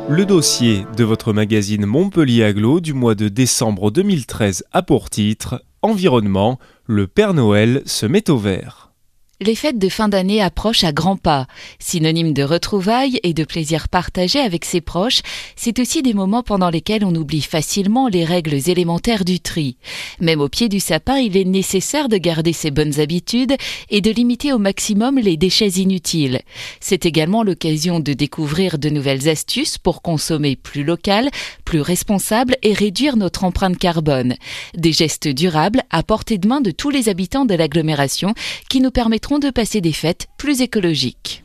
Le dossier de votre magazine Montpellier Agglo du mois de décembre 2013 a pour titre « Environnement, le Père Noël se met au vert ». Les fêtes de fin d'année approchent à grands pas. Synonyme de retrouvailles et de plaisir partagé avec ses proches, c'est aussi des moments pendant lesquels on oublie facilement les règles élémentaires du tri. Même au pied du sapin, il est nécessaire de garder ses bonnes habitudes et de limiter au maximum les déchets inutiles. C'est également l'occasion de découvrir de nouvelles astuces pour consommer plus local, plus responsable et réduire notre empreinte carbone. Des gestes durables à portée de main de tous les habitants de l'agglomération qui nous permettront de passer des fêtes plus écologiques.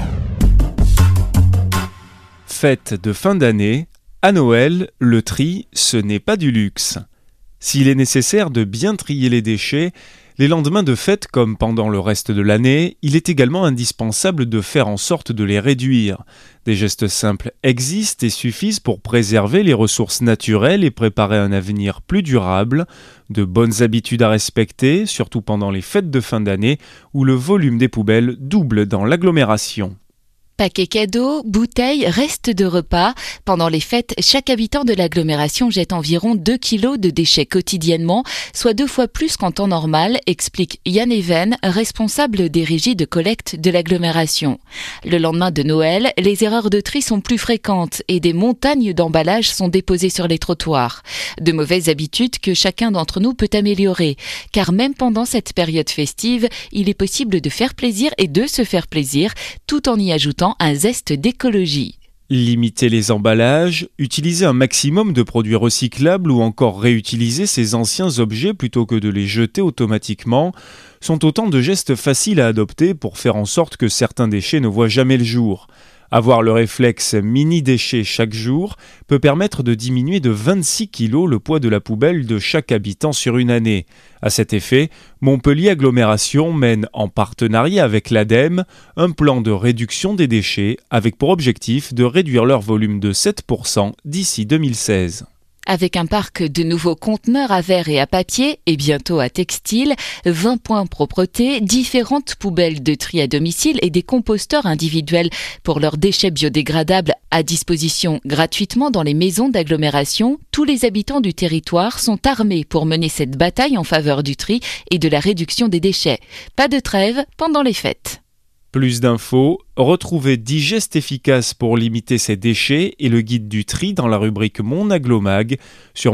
Fête de fin d'année, à Noël, le tri, ce n'est pas du luxe. S'il est nécessaire de bien trier les déchets, les lendemains de fête comme pendant le reste de l'année, il est également indispensable de faire en sorte de les réduire. Des gestes simples existent et suffisent pour préserver les ressources naturelles et préparer un avenir plus durable. De bonnes habitudes à respecter, surtout pendant les fêtes de fin d'année où le volume des poubelles double dans l'agglomération. Paquets cadeaux, bouteilles, restes de repas. Pendant les fêtes, chaque habitant de l'agglomération jette environ 2 kilos de déchets quotidiennement, soit 2 fois plus qu'en temps normal, explique Yann Even, responsable des régies de collecte de l'agglomération. Le lendemain de Noël, les erreurs de tri sont plus fréquentes et des montagnes d'emballages sont déposées sur les trottoirs. De mauvaises habitudes que chacun d'entre nous peut améliorer, car même pendant cette période festive, il est possible de faire plaisir et de se faire plaisir, tout en y ajoutant un zeste d'écologie. Limiter les emballages, utiliser un maximum de produits recyclables ou encore réutiliser ces anciens objets plutôt que de les jeter automatiquement sont autant de gestes faciles à adopter pour faire en sorte que certains déchets ne voient jamais le jour. Avoir le réflexe mini-déchets chaque jour peut permettre de diminuer de 26 kg le poids de la poubelle de chaque habitant sur une année. À cet effet, Montpellier Agglomération mène en partenariat avec l'ADEME un plan de réduction des déchets avec pour objectif de réduire leur volume de 7% d'ici 2016. Avec un parc de nouveaux conteneurs à verre et à papier, et bientôt à textile, 20 points propreté, différentes poubelles de tri à domicile et des composteurs individuels pour leurs déchets biodégradables à disposition gratuitement dans les maisons d'agglomération, tous les habitants du territoire sont armés pour mener cette bataille en faveur du tri et de la réduction des déchets. Pas de trêve pendant les fêtes. Plus d'infos, retrouvez 10 gestes efficaces pour limiter ces déchets et le guide du tri dans la rubrique Mon Agglomag sur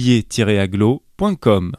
montpellier-agglo.com.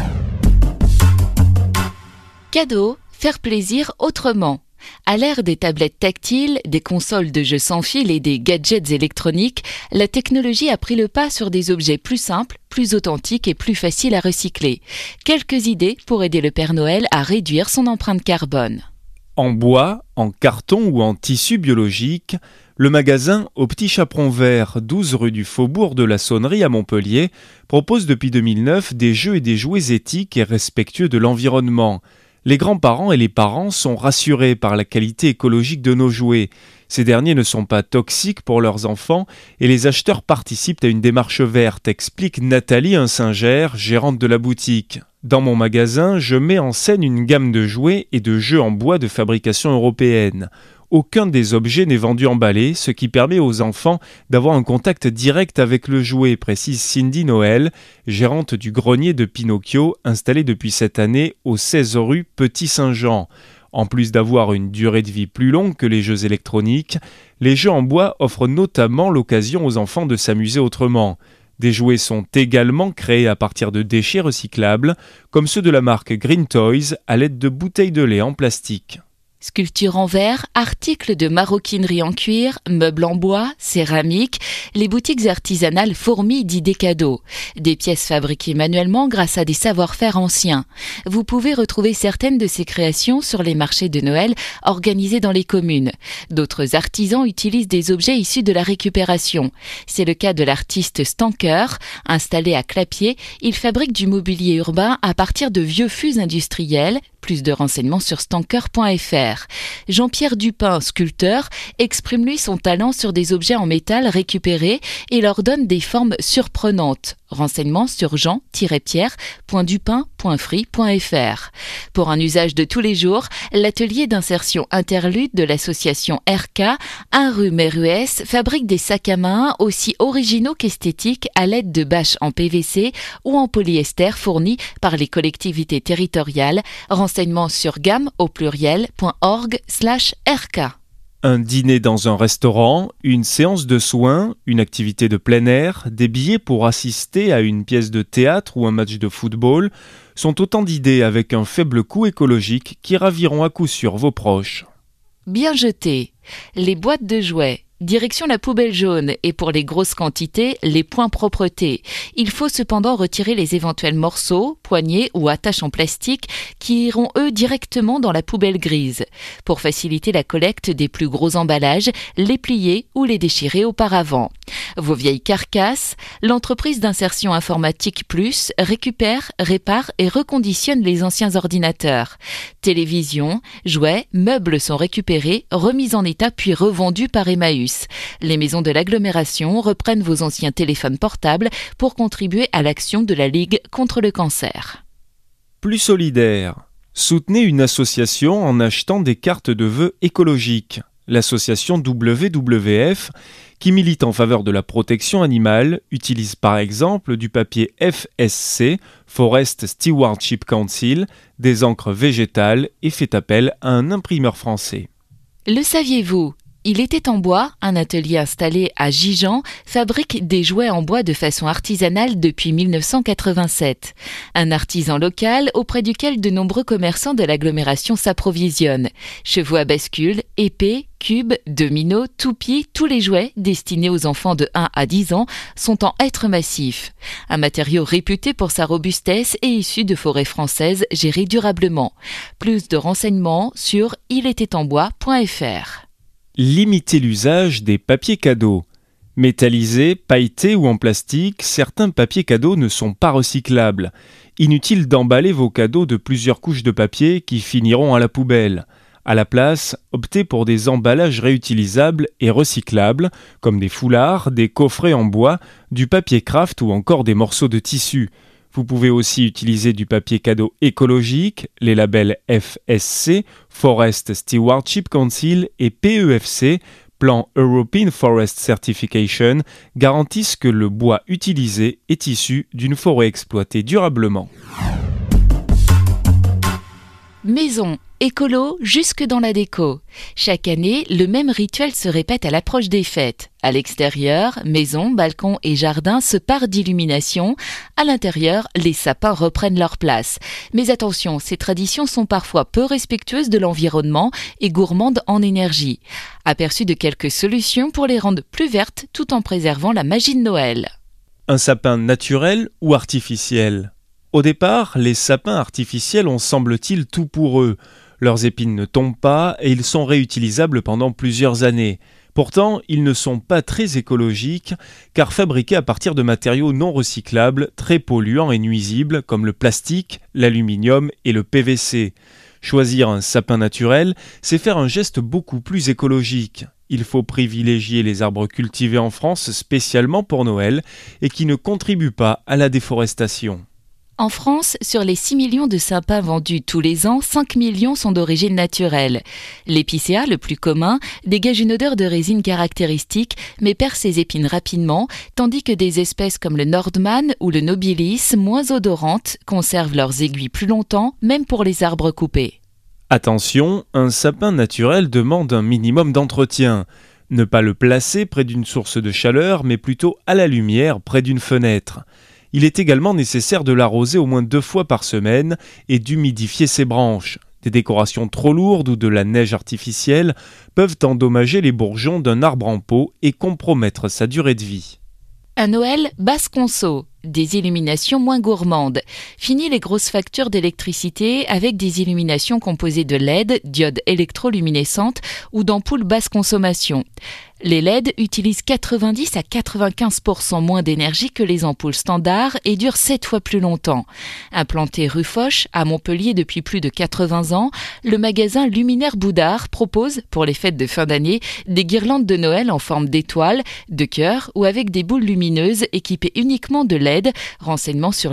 Cadeau, faire plaisir autrement. À l'ère des tablettes tactiles, des consoles de jeux sans fil et des gadgets électroniques, la technologie a pris le pas sur des objets plus simples, plus authentiques et plus faciles à recycler. Quelques idées pour aider le Père Noël à réduire son empreinte carbone. En bois, en carton ou en tissu biologique, le magasin Au Petit Chaperon Vert, 12 rue du Faubourg de la Sonnerie à Montpellier, propose depuis 2009 des jeux et des jouets éthiques et respectueux de l'environnement. Les grands-parents et les parents sont rassurés par la qualité écologique de nos jouets. Ces derniers ne sont pas toxiques pour leurs enfants et les acheteurs participent à une démarche verte, explique Nathalie Insinger, gérante de la boutique. Dans mon magasin, je mets en scène une gamme de jouets et de jeux en bois de fabrication européenne. Aucun des objets n'est vendu emballé, ce qui permet aux enfants d'avoir un contact direct avec le jouet, précise Cindy Noël, gérante du grenier de Pinocchio, installé depuis cette année au 16 rue Petit Saint-Jean. En plus d'avoir une durée de vie plus longue que les jeux électroniques, les jeux en bois offrent notamment l'occasion aux enfants de s'amuser autrement. Des jouets sont également créés à partir de déchets recyclables, comme ceux de la marque Green Toys, à l'aide de bouteilles de lait en plastique. Sculptures en verre, articles de maroquinerie en cuir, meubles en bois, céramique, les boutiques artisanales fourmillent d'idées cadeaux. Des pièces fabriquées manuellement grâce à des savoir-faire anciens. Vous pouvez retrouver certaines de ces créations sur les marchés de Noël organisés dans les communes. D'autres artisans utilisent des objets issus de la récupération. C'est le cas de l'artiste Stanker. Installé à Clapier, il fabrique du mobilier urbain à partir de vieux fûts industriels. Plus de renseignements sur stanker.fr. Jean-Pierre Dupin, sculpteur, exprime lui son talent sur des objets en métal récupérés et leur donne des formes surprenantes. Renseignements sur jean-pierre.dupin.free.fr. Pour un usage de tous les jours, l'atelier d'insertion interlude de l'association RK, 1 rue Méruès, fabrique des sacs à main aussi originaux qu'esthétiques à l'aide de bâches en PVC ou en polyester fournis par les collectivités territoriales. Renseignements sur gamme au pluriel.org/RK. Un dîner dans un restaurant, une séance de soins, une activité de plein air, des billets pour assister à une pièce de théâtre ou un match de football sont autant d'idées avec un faible coût écologique qui raviront à coup sûr vos proches. Bien jeté. Les boîtes de jouets. Direction la poubelle jaune et pour les grosses quantités, les points propreté. Il faut cependant retirer les éventuels morceaux, poignées ou attaches en plastique qui iront eux directement dans la poubelle grise. Pour faciliter la collecte des plus gros emballages, les plier ou les déchirer auparavant. Vos vieilles carcasses, l'entreprise d'insertion informatique Plus récupère, répare et reconditionne les anciens ordinateurs. Télévision, jouets, meubles sont récupérés, remis en état puis revendus par Emmaüs. Les maisons de l'agglomération reprennent vos anciens téléphones portables pour contribuer à l'action de la Ligue contre le cancer. Plus solidaire. Soutenez une association en achetant des cartes de vœux écologiques. L'association WWF, qui milite en faveur de la protection animale, utilise par exemple du papier FSC, Forest Stewardship Council, des encres végétales et fait appel à un imprimeur français. Le saviez-vous ? Il était en bois, un atelier installé à Gijan fabrique des jouets en bois de façon artisanale depuis 1987. Un artisan local auprès duquel de nombreux commerçants de l'agglomération s'approvisionnent. Chevaux à bascule, épées, cubes, dominos, toupies, tous les jouets destinés aux enfants de 1 à 10 ans sont en hêtre massif. Un matériau réputé pour sa robustesse et issu de forêts françaises gérées durablement. Plus de renseignements sur ilétaitembois.fr. Limitez l'usage des papiers cadeaux. Métallisés, pailletés ou en plastique, certains papiers cadeaux ne sont pas recyclables. Inutile d'emballer vos cadeaux de plusieurs couches de papier qui finiront à la poubelle. À la place, optez pour des emballages réutilisables et recyclables, comme des foulards, des coffrets en bois, du papier craft ou encore des morceaux de tissu. Vous pouvez aussi utiliser du papier cadeau écologique, les labels FSC, Forest Stewardship Council et PEFC, Plan European Forest Certification, garantissent que le bois utilisé est issu d'une forêt exploitée durablement. Maison, écolo jusque dans la déco. Chaque année, le même rituel se répète à l'approche des fêtes. À l'extérieur, maison, balcon et jardin se parent d'illumination. À l'intérieur, les sapins reprennent leur place. Mais attention, ces traditions sont parfois peu respectueuses de l'environnement et gourmandes en énergie. Aperçu de quelques solutions pour les rendre plus vertes tout en préservant la magie de Noël. Un sapin naturel ou artificiel ? Au départ, les sapins artificiels ont semble-t-il tout pour eux. Leurs épines ne tombent pas et ils sont réutilisables pendant plusieurs années. Pourtant, ils ne sont pas très écologiques car fabriqués à partir de matériaux non recyclables, très polluants et nuisibles comme le plastique, l'aluminium et le PVC. Choisir un sapin naturel, c'est faire un geste beaucoup plus écologique. Il faut privilégier les arbres cultivés en France spécialement pour Noël et qui ne contribuent pas à la déforestation. En France, sur les 6 millions de sapins vendus tous les ans, 5 millions sont d'origine naturelle. L'épicéa, le plus commun, dégage une odeur de résine caractéristique, mais perd ses épines rapidement, tandis que des espèces comme le Nordman ou le Nobilis, moins odorantes, conservent leurs aiguilles plus longtemps, même pour les arbres coupés. Attention, un sapin naturel demande un minimum d'entretien. Ne pas le placer près d'une source de chaleur, mais plutôt à la lumière, près d'une fenêtre. Il est également nécessaire de l'arroser au moins 2 fois par semaine et d'humidifier ses branches. Des décorations trop lourdes ou de la neige artificielle peuvent endommager les bourgeons d'un arbre en pot et compromettre sa durée de vie. À Noël, basse conso. Des illuminations moins gourmandes. Fini les grosses factures d'électricité avec des illuminations composées de LED, diodes électroluminescentes ou d'ampoules basse consommation. Les LED utilisent 90 à 95% moins d'énergie que les ampoules standards et durent 7 fois plus longtemps. Implanté rue Foch, à Montpellier depuis plus de 80 ans, le magasin Luminaire Boudard propose, pour les fêtes de fin d'année, des guirlandes de Noël en forme d'étoiles, de cœur ou avec des boules lumineuses équipées uniquement de LED. Renseignements sur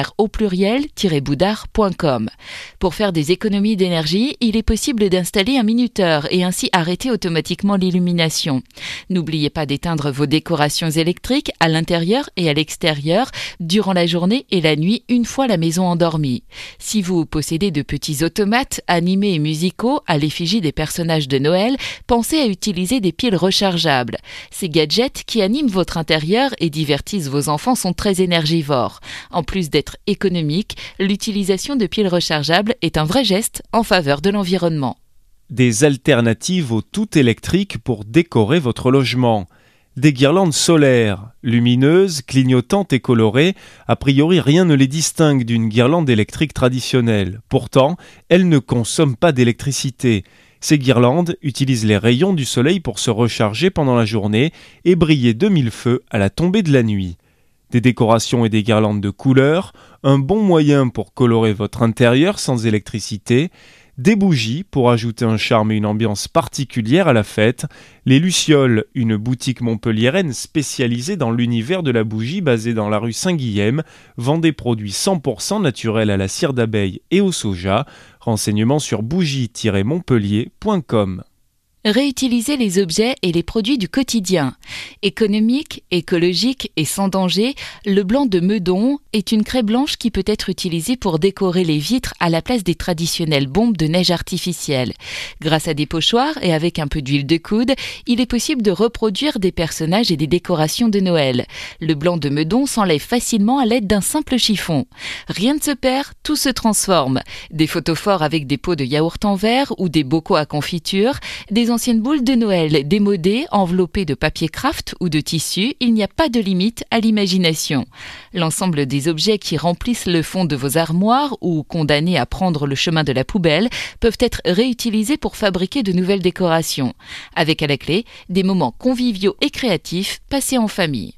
luminaire-boudard.com. Pour faire des économies d'énergie, il est possible d'installer un minuteur et ainsi arrêter automatiquement l'illumination. N'oubliez pas d'éteindre vos décorations électriques à l'intérieur et à l'extérieur durant la journée et la nuit une fois la maison endormie. Si vous possédez de petits automates animés et musicaux à l'effigie des personnages de Noël, pensez à utiliser des piles rechargeables. Ces gadgets qui animent votre intérieur et divertissent vos enfants sont très énergivores. En plus d'être économique, l'utilisation de piles rechargeables est un vrai geste en faveur de l'environnement. Des alternatives au tout électrique pour décorer votre logement. Des guirlandes solaires, lumineuses, clignotantes et colorées, a priori rien ne les distingue d'une guirlande électrique traditionnelle. Pourtant, elles ne consomment pas d'électricité. Ces guirlandes utilisent les rayons du soleil pour se recharger pendant la journée et briller de mille feux à la tombée de la nuit. Des décorations et des guirlandes de couleurs, un bon moyen pour colorer votre intérieur sans électricité, des bougies pour ajouter un charme et une ambiance particulière à la fête, les Lucioles, une boutique montpelliéraine spécialisée dans l'univers de la bougie basée dans la rue Saint-Guilhem, vend des produits 100% naturels à la cire d'abeille et au soja. Renseignements sur bougie-montpellier.com. Réutiliser les objets et les produits du quotidien. Économique, écologique et sans danger, le blanc de Meudon est une craie blanche qui peut être utilisée pour décorer les vitres à la place des traditionnelles bombes de neige artificielle. Grâce à des pochoirs et avec un peu d'huile de coude, il est possible de reproduire des personnages et des décorations de Noël. Le blanc de Meudon s'enlève facilement à l'aide d'un simple chiffon. Rien ne se perd, tout se transforme. Des photophores avec des pots de yaourt en verre ou des bocaux à confiture, des anciennes boules de Noël démodées, enveloppées de papier craft ou de tissu, il n'y a pas de limite à l'imagination. L'ensemble des objets qui remplissent le fond de vos armoires ou condamnés à prendre le chemin de la poubelle peuvent être réutilisés pour fabriquer de nouvelles décorations. Avec à la clé, des moments conviviaux et créatifs passés en famille.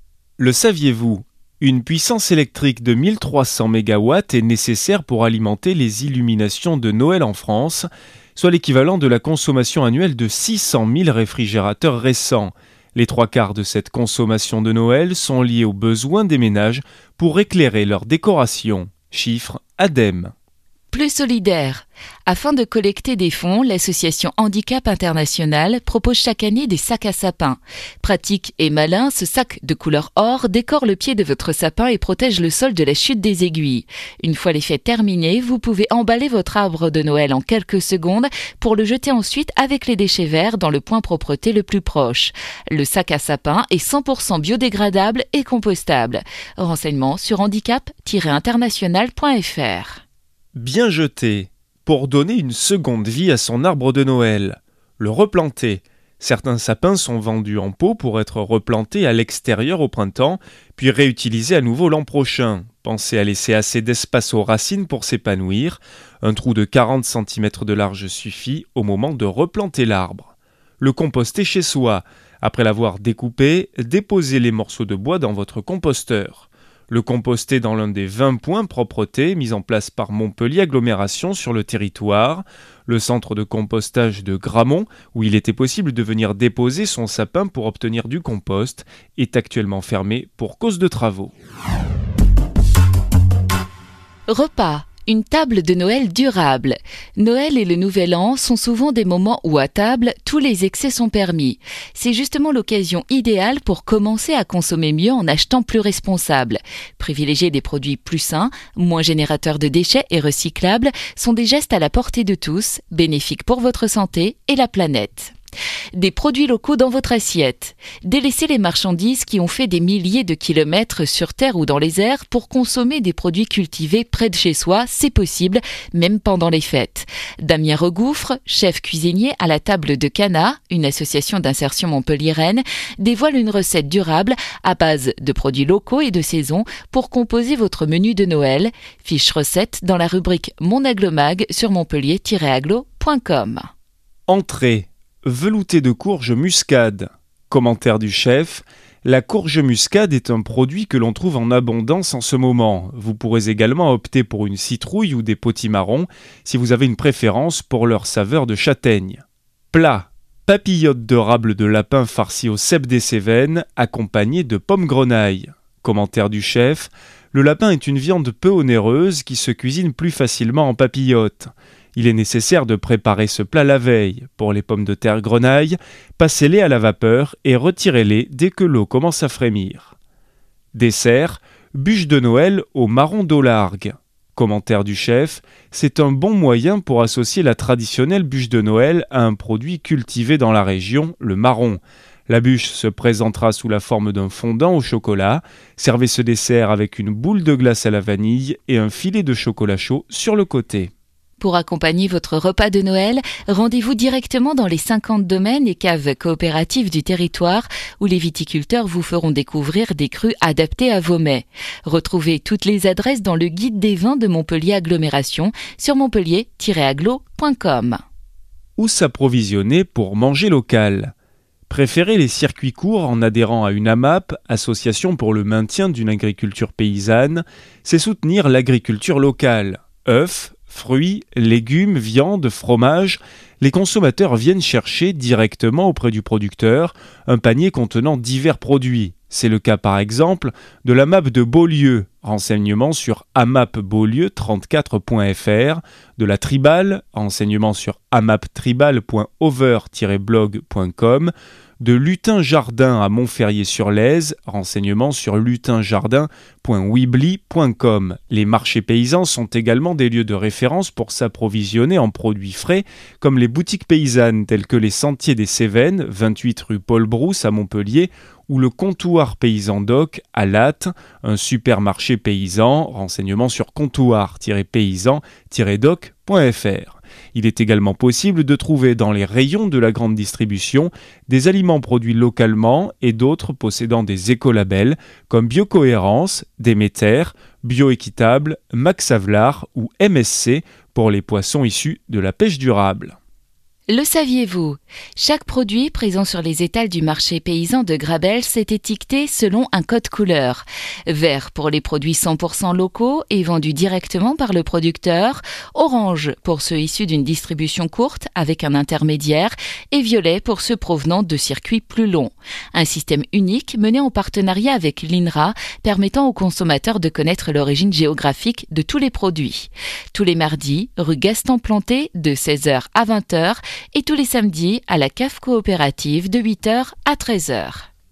Le saviez-vous ? Une puissance électrique de 1300 MW est nécessaire pour alimenter les illuminations de Noël en France, soit l'équivalent de la consommation annuelle de 600 000 réfrigérateurs récents. Les 3/4 de cette consommation de Noël sont liés aux besoins des ménages pour éclairer leur décoration. Chiffre ADEME. Plus solidaire. Afin de collecter des fonds, l'association Handicap International propose chaque année des sacs à sapin. Pratique et malin, ce sac de couleur or décore le pied de votre sapin et protège le sol de la chute des aiguilles. Une fois les fêtes terminées, vous pouvez emballer votre arbre de Noël en quelques secondes pour le jeter ensuite avec les déchets verts dans le point propreté le plus proche. Le sac à sapin est 100% biodégradable et compostable. Renseignements sur handicap-international.fr. Bien jeter, pour donner une seconde vie à son arbre de Noël. Le replanter. Certains sapins sont vendus en pot pour être replantés à l'extérieur au printemps, puis réutilisés à nouveau l'an prochain. Pensez à laisser assez d'espace aux racines pour s'épanouir. Un trou de 40 cm de large suffit au moment de replanter l'arbre. Le composter chez soi. Après l'avoir découpé, déposez les morceaux de bois dans votre composteur. Le composter dans l'un des 20 points propreté mis en place par Montpellier Agglomération sur le territoire, le centre de compostage de Gramont, où il était possible de venir déposer son sapin pour obtenir du compost, est actuellement fermé pour cause de travaux. Repas. Une table de Noël durable. Noël et le Nouvel An sont souvent des moments où à table, tous les excès sont permis. C'est justement l'occasion idéale pour commencer à consommer mieux en achetant plus responsable. Privilégier des produits plus sains, moins générateurs de déchets et recyclables sont des gestes à la portée de tous, bénéfiques pour votre santé et la planète. Des produits locaux dans votre assiette. Délaissez les marchandises qui ont fait des milliers de kilomètres sur terre ou dans les airs pour consommer des produits cultivés près de chez soi, c'est possible, même pendant les fêtes. Damien Regouffre, chef cuisinier à la table de Cana, une association d'insertion montpelliéraine, dévoile une recette durable à base de produits locaux et de saison pour composer votre menu de Noël. Fiche recette dans la rubrique Mon Aglomag sur montpellier-aglo.com. Entrée. Velouté de courge muscade. Commentaire du chef. La courge muscade est un produit que l'on trouve en abondance en ce moment. Vous pourrez également opter pour une citrouille ou des potimarrons si vous avez une préférence pour leur saveur de châtaigne. Plat. Papillotes de rable de lapin farcies au cèpe des Cévennes, accompagnées de pommes grenaille. Commentaire du chef. Le lapin est une viande peu onéreuse qui se cuisine plus facilement en papillotes. Il est nécessaire de préparer ce plat la veille. Pour les pommes de terre grenaille, passez-les à la vapeur et retirez-les dès que l'eau commence à frémir. Dessert, bûche de Noël au marron d'eau largue. Commentaire du chef, c'est un bon moyen pour associer la traditionnelle bûche de Noël à un produit cultivé dans la région, le marron. La bûche se présentera sous la forme d'un fondant au chocolat. Servez ce dessert avec une boule de glace à la vanille et un filet de chocolat chaud sur le côté. Pour accompagner votre repas de Noël, rendez-vous directement dans les 50 domaines et caves coopératives du territoire où les viticulteurs vous feront découvrir des crus adaptés à vos mets. Retrouvez toutes les adresses dans le guide des vins de Montpellier Agglomération sur montpellier-aglo.com. Où s'approvisionner pour manger local ? Préférez les circuits courts en adhérant à une AMAP, Association pour le maintien d'une agriculture paysanne. C'est soutenir l'agriculture locale. Œufs, fruits, légumes, viande, fromage, les consommateurs viennent chercher directement auprès du producteur un panier contenant divers produits. C'est le cas par exemple de la map de Beaulieu, renseignements sur amapbeaulieu34.fr, de la Tribal, renseignements sur amaptribal.over-blog.com, de Lutin Jardin à Montferrier-sur-Lèze, renseignements sur lutinjardin.weebly.com. Les marchés paysans sont également des lieux de référence pour s'approvisionner en produits frais, comme les boutiques paysannes telles que les Sentiers des Cévennes, 28 rue Paul Brousse à Montpellier, ou le comptoir paysan doc à Latte, un supermarché paysan, renseignements sur comptoir-paysan-doc.fr. Il est également possible de trouver dans les rayons de la grande distribution des aliments produits localement et d'autres possédant des écolabels comme Biocohérence, Déméter, Bioéquitable, Max Havelaar ou MSC pour les poissons issus de la pêche durable. Le saviez-vous ? Chaque produit présent sur les étals du marché paysan de Grabels est étiqueté selon un code couleur. Vert pour les produits 100% locaux et vendus directement par le producteur, orange pour ceux issus d'une distribution courte avec un intermédiaire et violet pour ceux provenant de circuits plus longs. Un système unique mené en partenariat avec l'INRA permettant aux consommateurs de connaître l'origine géographique de tous les produits. Tous les mardis, rue Gaston Planté de 16h à 20h et tous les samedis à la cave coopérative de 8h à 13h.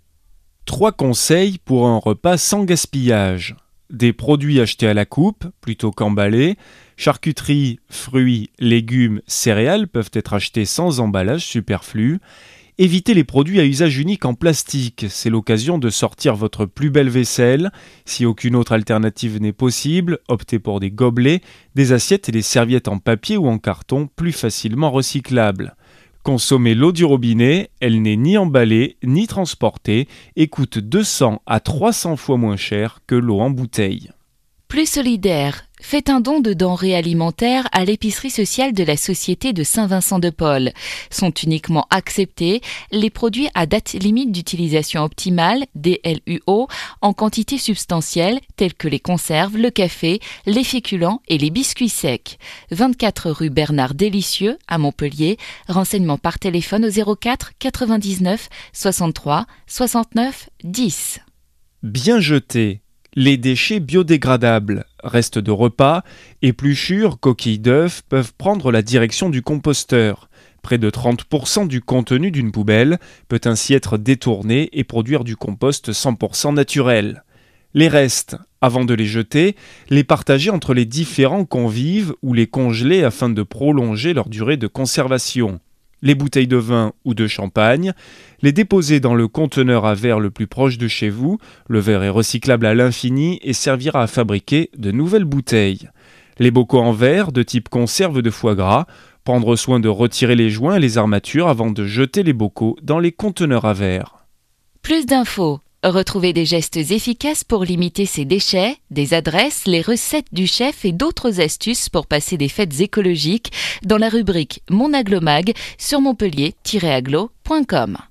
3 conseils pour un repas sans gaspillage. Des produits achetés à la coupe, plutôt qu'emballés. Charcuterie, fruits, légumes, céréales peuvent être achetés sans emballage superflu. Évitez les produits à usage unique en plastique. C'est l'occasion de sortir votre plus belle vaisselle. Si aucune autre alternative n'est possible, optez pour des gobelets, des assiettes et des serviettes en papier ou en carton plus facilement recyclables. Consommez l'eau du robinet, elle n'est ni emballée ni transportée et coûte 200 à 300 fois moins cher que l'eau en bouteille. Plus solidaire, faites un don de denrées alimentaires à l'épicerie sociale de la Société de Saint-Vincent-de-Paul. Sont uniquement acceptés les produits à date limite d'utilisation optimale, DLUO, en quantité substantielle, tels que les conserves, le café, les féculents et les biscuits secs. 24 rue Bernard Délicieux à Montpellier. Renseignements par téléphone au 04 99 63 69 10. Bien jeté. Les déchets biodégradables, restes de repas, épluchures, coquilles d'œufs peuvent prendre la direction du composteur. Près de 30% du contenu d'une poubelle peut ainsi être détourné et produire du compost 100% naturel. Les restes, avant de les jeter, les partager entre les différents convives ou les congeler afin de prolonger leur durée de conservation. les bouteilles de vin ou de champagne, les déposer dans le conteneur à verre le plus proche de chez vous. Le verre est recyclable à l'infini et servira à fabriquer de nouvelles bouteilles. Les bocaux en verre de type conserve de foie gras, prendre soin de retirer les joints et les armatures avant de jeter les bocaux dans les conteneurs à verre. Plus d'infos. Retrouvez des gestes efficaces pour limiter ces déchets, des adresses, les recettes du chef et d'autres astuces pour passer des fêtes écologiques dans la rubrique Mon Aglomag sur montpellier-aglo.com.